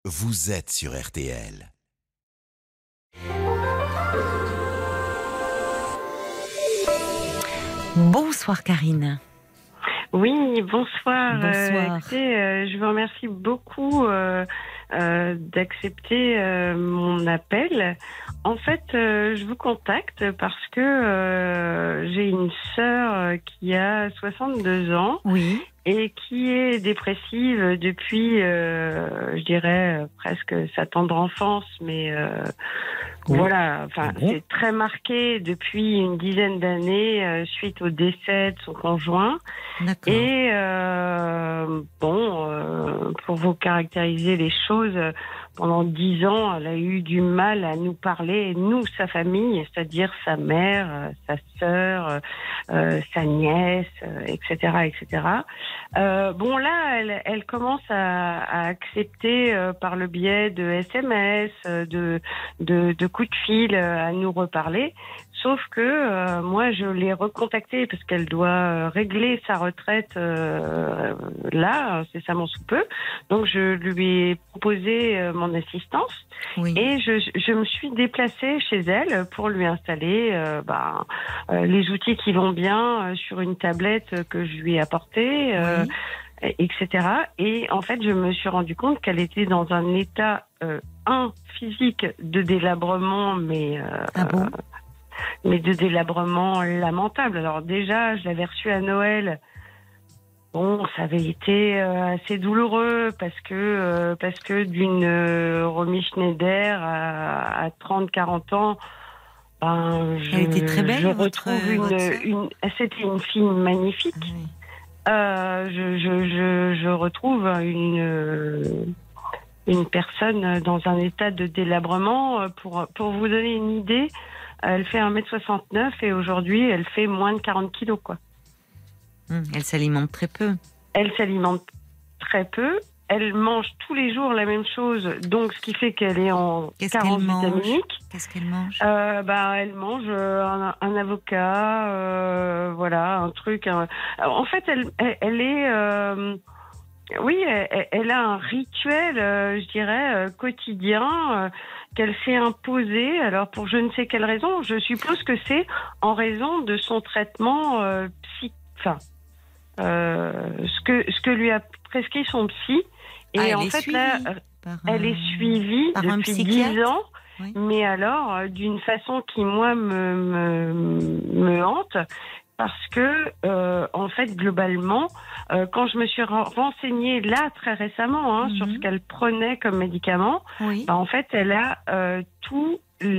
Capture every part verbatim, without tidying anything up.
vous êtes sur R T L. Bonsoir Karine. Oui, bonsoir. Bonsoir. Euh, écoutez, euh, je vous remercie beaucoup euh, euh, d'accepter euh, mon appel. En fait, euh, je vous contacte parce que euh, j'ai une sœur qui a soixante-deux ans. Oui. Et qui est dépressive depuis, euh, je dirais, euh, presque sa tendre enfance, mais euh, Oui. voilà, enfin, Bon. c'est très marqué depuis une dizaine d'années euh, suite au décès de son conjoint. D'accord. Et euh, bon, euh, pour vous caractériser les choses, pendant dix ans, elle a eu du mal à nous parler, nous, sa famille, c'est-à-dire sa mère, euh, sa sœur, euh, sa nièce, euh, et cetera, et cetera. Euh, bon, là, elle, elle commence à, à accepter euh, par le biais de S M S, euh, de, de, de coups de fil, euh, à nous reparler. Sauf que euh, moi, je l'ai recontactée parce qu'elle doit euh, régler sa retraite euh, là, incessamment sous peu. Donc, je lui ai proposé euh, mon assistance. Oui. Et je, je me suis déplacée chez elle pour lui installer euh, bah, euh, les outils qui vont bien euh, sur une tablette que je lui ai apportée, euh, Oui. et cetera. Et en fait, je me suis rendu compte qu'elle était dans un état, euh, un, physique de délabrement, mais... Euh, Ah bon ? mais de délabrement lamentable. Alors déjà, je l'avais reçue à Noël. Bon, ça avait été euh, assez douloureux parce que euh, parce que d'une euh, Romy Schneider à, à trente quarante ans, ben je, Elle était très belle, je votre- retrouve une, votre sœur ? une c'était une fille magnifique. Ah oui. Euh, je, je, je, je retrouve une euh, une personne dans un état de délabrement. Pour pour vous donner une idée, elle fait un mètre soixante-neuf et aujourd'hui elle fait moins de quarante kilos, quoi. Hum, Elle s'alimente très peu. Elle s'alimente très peu. Elle mange tous les jours la même chose, donc ce qui fait qu'elle est en Qu'est-ce carence qu'elle mange ? vitaminique. Qu'est-ce qu'elle mange ? Euh, bah, elle mange euh, un, un avocat, euh, voilà, un truc. Un... Alors, en fait, elle, elle, elle est, euh, oui, elle, elle a un rituel, euh, je dirais, euh, quotidien euh, qu'elle s'est imposé. Alors, pour je ne sais quelle raison, je suppose que c'est en raison de son traitement euh, psy. Enfin, euh, ce que ce que lui a prescrit son psy. Et Ah, elle en est fait, suivie là, par elle un- est suivie par un depuis psychiatre ? dix ans. Oui. Mais alors, euh, d'une façon qui, moi, me, me, me hante, parce que, euh, en fait, globalement, euh, quand je me suis ren- renseignée, là, très récemment, hein, Mhm. sur ce qu'elle prenait comme médicament, Oui. bah, en fait, elle a euh, tous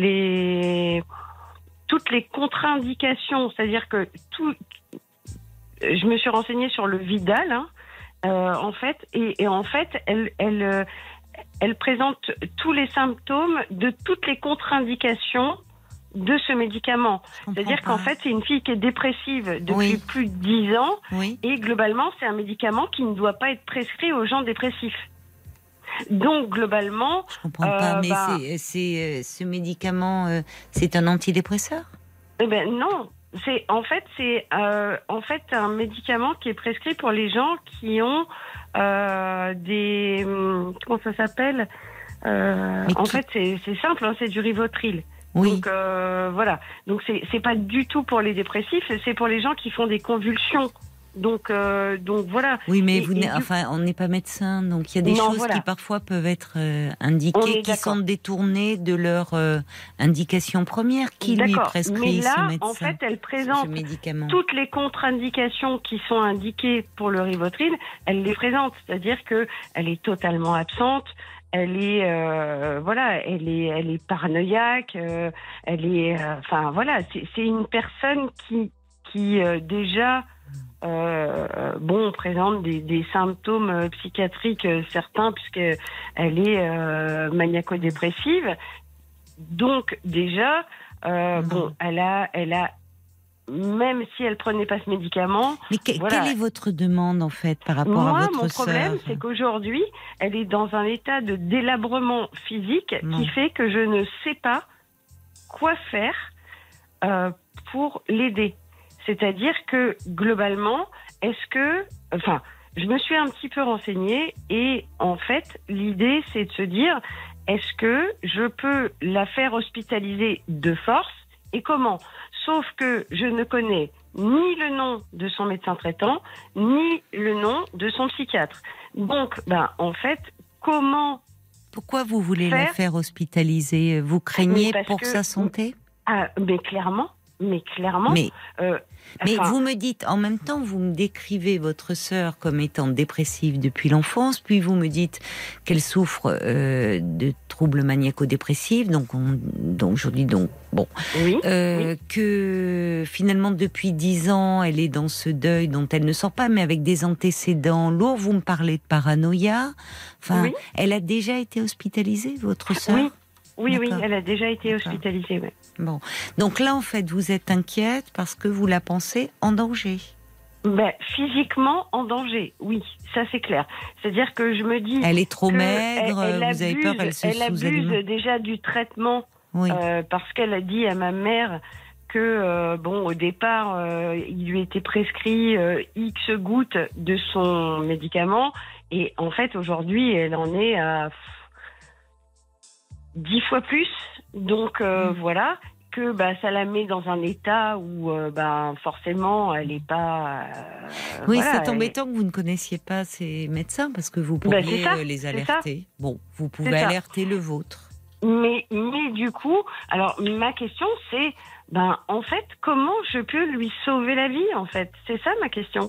les, toutes les contre-indications. C'est-à-dire que tout... Je me suis renseignée sur le Vidal, hein, euh, en fait, et, et en fait, elle... elle euh, elle présente tous les symptômes de toutes les contre-indications de ce médicament. Je comprends C'est-à-dire pas. qu'en fait, c'est une fille qui est dépressive depuis Oui. plus de dix ans Oui. et globalement, c'est un médicament qui ne doit pas être prescrit aux gens dépressifs. Donc, globalement... Je comprends pas, euh, mais bah, c'est, c'est, euh, ce médicament, euh, c'est un antidépresseur ? eh ben non, c'est en fait c'est euh, en fait un médicament qui est prescrit pour les gens qui ont euh, des hum, comment ça s'appelle euh, Mais en qui- fait c'est c'est simple, hein, c'est du Rivotril. Oui. Donc euh, voilà, donc c'est c'est pas du tout pour les dépressifs, c'est pour les gens qui font des convulsions. Donc euh, donc voilà. Oui, mais Et- vous et n'êtes- du- enfin, on n'est pas médecin, donc il y a des Non, choses voilà. qui parfois peuvent être euh, On indiquées, est qui d'accord. sont détournées de leur euh, indication première. Qui lui D'accord. prescrit Mais ce là, médecin, en fait, elle ce présente médicament ? toutes les contre-indications qui sont indiquées pour le Rivotril, elle les présente. C'est-à-dire que elle est totalement absente. Elle est, euh, voilà, elle est, elle est paranoïaque. Euh, elle est, euh, enfin voilà, c'est, c'est une personne qui, qui euh, déjà, euh, bon, présente des, des symptômes euh, psychiatriques euh, certains puisque elle est euh, maniaco-dépressive. Donc déjà, euh, Non. bon, elle a, elle a, même si elle prenait pas ce médicament. Mais que- Voilà. quelle est votre demande en fait par rapport à Moi, votre mon problème, sœur ? c'est qu'aujourd'hui, elle est dans un état de délabrement physique Non. qui fait que je ne sais pas quoi faire euh, pour l'aider. C'est-à-dire que globalement, est-ce que, enfin, je me suis un petit peu renseignée et en fait, l'idée, c'est de se dire, est-ce que je peux la faire hospitaliser de force et comment? Sauf que je ne connais ni le nom de son médecin traitant, ni le nom de son psychiatre. Donc, ben, en fait, comment... Pourquoi vous voulez faire... la faire hospitaliser? Vous craignez pour que... sa santé? Ah, mais clairement, mais clairement... Mais... Euh, Mais enfin... vous me dites, en même temps, vous me décrivez votre sœur comme étant dépressive depuis l'enfance, puis vous me dites qu'elle souffre euh, de troubles maniaco-dépressifs, donc, on, donc aujourd'hui, donc bon, oui, euh, oui. que finalement depuis dix ans, elle est dans ce deuil dont elle ne sort pas, mais avec des antécédents lourds. Vous me parlez de paranoïa. Enfin, oui. Elle a déjà été hospitalisée, votre sœur? Oui. Oui, oui, D'accord. elle a déjà été D'accord. hospitalisée. Ouais. Bon, donc là, en fait, vous êtes inquiète parce que vous la pensez en danger. Ben, physiquement en danger, oui, ça c'est clair. C'est-à-dire que je me dis... Elle est trop que maigre, elle, elle vous avez abuse, peur qu'elle se Elle abuse sous-alimente. déjà du traitement, Oui. euh, parce qu'elle a dit à ma mère que, euh, bon, au départ, euh, il lui était prescrit euh, X gouttes de son médicament, et en fait, aujourd'hui, elle en est à dix fois plus. Donc, euh, mmh. voilà, que bah, ça la met dans un état où, euh, bah, forcément, elle n'est pas... Euh, oui, voilà, c'est embêtant elle... que vous ne connaissiez pas ces médecins, parce que vous pourriez bah, les alerter. Bon, vous pouvez alerter le vôtre. Mais, mais du coup, alors, ma question, c'est, ben, en fait, comment je peux lui sauver la vie, en fait? C'est ça, ma question.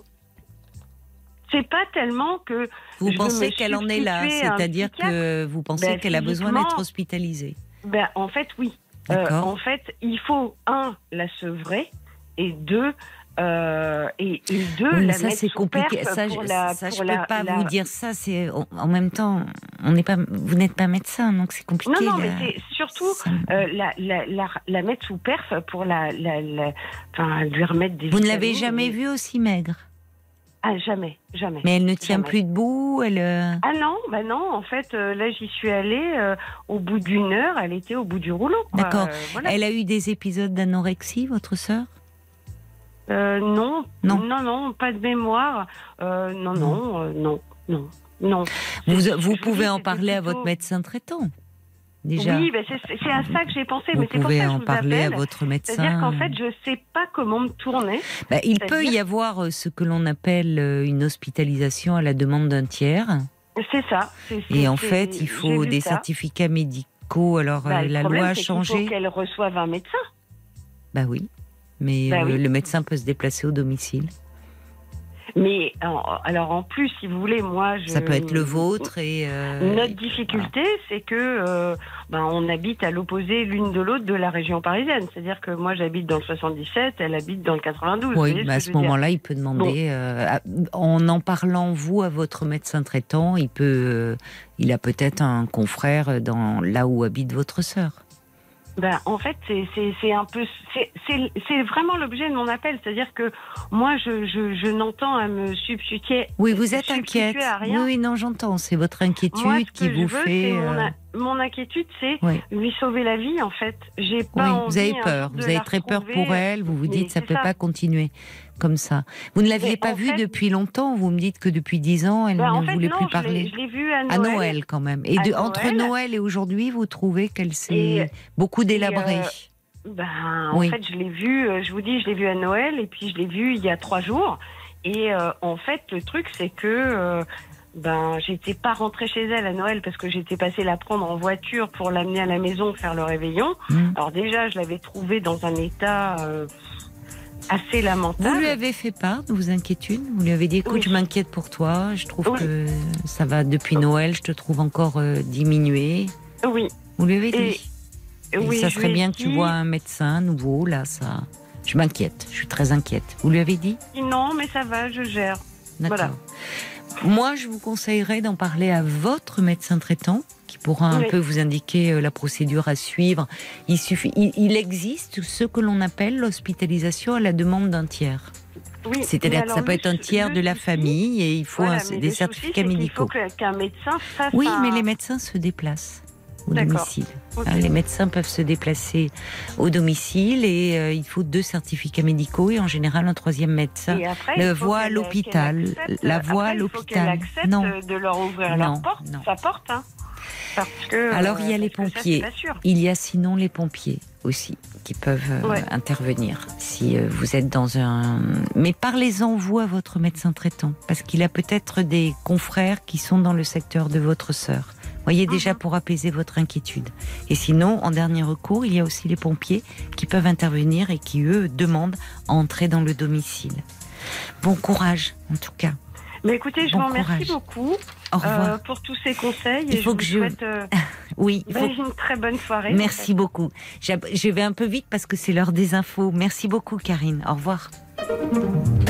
C'est pas tellement que... Vous je pensez qu'elle en est là, c'est-à-dire que vous pensez ben, qu'elle a besoin d'être hospitalisée? Ben, en fait, oui. Euh, en fait, il faut, un, la sevrer, et deux, euh, et, et deux, oui, la ça, mettre c'est sous compliqué. perf Ça, pour je, la, ça, pour je la, peux pas la... vous dire ça. C'est en même temps, on n'est pas, vous n'êtes pas médecin, donc c'est compliqué. Non, non, là. mais c'est surtout ça... euh, la, la, la, la mettre sous perf pour la, la, la, enfin, lui remettre des. Vous ne l'avez jamais et... vue aussi maigre? Ah, jamais, jamais. Mais elle ne tient jamais. plus debout, elle... Ah non, bah non, en fait, euh, là, j'y suis allée, euh, au bout d'une heure, elle était au bout du rouleau. D'accord. Euh, voilà. Elle a eu des épisodes d'anorexie, votre sœur? euh, non, non, non, non, pas de mémoire. Euh, non, non, euh, non, non, non. Vous, vous pouvez en parler plutôt... à votre médecin traitant. Déjà. Oui, ben c'est, c'est à ça que j'ai pensé. Vous mais c'est pouvez pour ça que en je vous parler appelle. à votre médecin. C'est-à-dire qu'en fait, je ne sais pas comment me tourner. Bah, il C'est-à-dire... peut y avoir ce que l'on appelle une hospitalisation à la demande d'un tiers. C'est ça. C'est, c'est, Et en c'est... fait, il faut des ça. certificats médicaux. Alors, bah, la problème, loi a c'est changé. Il faut qu'elle reçoive un médecin. Bah oui. Mais bah, euh, oui. le médecin peut se déplacer au domicile. Mais alors en plus, si vous voulez, moi, je... ça peut être le vôtre et euh... notre difficulté, voilà. c'est que euh, ben, on habite à l'opposé l'une de l'autre de la région parisienne. C'est-à-dire que moi, j'habite dans le soixante-dix-sept, elle habite dans le quatre-vingt-douze. Oui, mais à ce, ce moment-là, il peut demander, bon. euh, à, en en parlant vous à votre médecin traitant, il peut, euh, il a peut-être un confrère dans là où habite votre sœur. Ben, en fait, c'est, c'est, c'est un peu, c'est, c'est, c'est vraiment l'objet de mon appel. C'est-à-dire que moi, je, je, je n'entends à me substituer. Oui, vous êtes inquiète. À rien. Oui, non, j'entends. C'est votre inquiétude moi, ce qui que vous je veux, fait. C'est euh... mon, a, mon inquiétude, c'est oui. lui sauver la vie, en fait. J'ai pas oui, envie. Vous avez peur. Vous avez très peur pour elle. Vous vous dites, ça peut ça. pas continuer comme ça. Vous ne l'aviez mais pas vue fait, depuis longtemps. Vous me dites que depuis dix ans, elle ben ne fait, voulait non, plus je parler. L'ai, je l'ai vue à Noël. À Noël, quand même. Et de, entre Noël. Noël et aujourd'hui, vous trouvez qu'elle s'est et, beaucoup délabrée. Euh, Ben, en oui. fait, je l'ai vue, je vous dis, je l'ai vue à Noël et puis je l'ai vue il y a trois jours. Et euh, en fait, le truc, c'est que euh, ben, j'étais pas rentrée chez elle à Noël parce que j'étais passée la prendre en voiture pour l'amener à la maison faire le réveillon. Mmh. Alors déjà, je l'avais trouvée dans un état euh, assez lamentable. Vous lui avez fait part de vos inquiétudes? Vous lui avez dit, écoute, oui. je m'inquiète pour toi, je trouve oui. que ça va depuis Noël, je te trouve encore euh, diminuée. Oui. Vous lui avez dit et... Et oui, ça serait bien dit... que tu vois un médecin nouveau, là, ça... Je m'inquiète, je suis très inquiète. Vous lui avez dit? Non, mais ça va, je gère. D'accord. Voilà. Moi, je vous conseillerais d'en parler à votre médecin traitant, qui pourra un oui. peu vous indiquer la procédure à suivre. Il suffit, il, il existe ce que l'on appelle l'hospitalisation à la demande d'un tiers. Oui, c'est-à-dire que ça peut être un tiers de la souci, famille et il faut voilà, un, des certificats souci, médicaux. Il faut qu'un médecin fasse Oui, un... mais les médecins se déplacent. au D'accord. domicile. Ok. Hein, les médecins peuvent se déplacer au domicile et euh, il faut deux certificats médicaux et en général un troisième médecin. Et après, Le il faut voit à qu'elle- l'hôpital. qu'elle accepte- La voit à après, il faut qu'elle l'hôpital. accepte Non. de leur ouvrir Non, leur porte, non. sa porte. Hein. Parce que, Alors il y a euh, les parce que ça, pompiers. c'est pas sûr. Il y a sinon les pompiers aussi qui peuvent euh, Ouais. intervenir si euh, vous êtes dans un... Mais parlez-en vous à votre médecin traitant parce qu'il a peut-être des confrères qui sont dans le secteur de votre sœur. Voyez déjà Mhm. pour apaiser votre inquiétude. Et sinon, en dernier recours, il y a aussi les pompiers qui peuvent intervenir et qui, eux, demandent à entrer dans le domicile. Bon courage, en tout cas. Mais écoutez, je Bon vous remercie courage. beaucoup Au revoir. euh, pour tous ces conseils. Il et faut je que vous je- souhaite euh, Oui, il faut... ben, une très bonne soirée. Merci beaucoup. J'ab- Je vais un peu vite parce que c'est l'heure des infos. Merci beaucoup, Karine. Au revoir.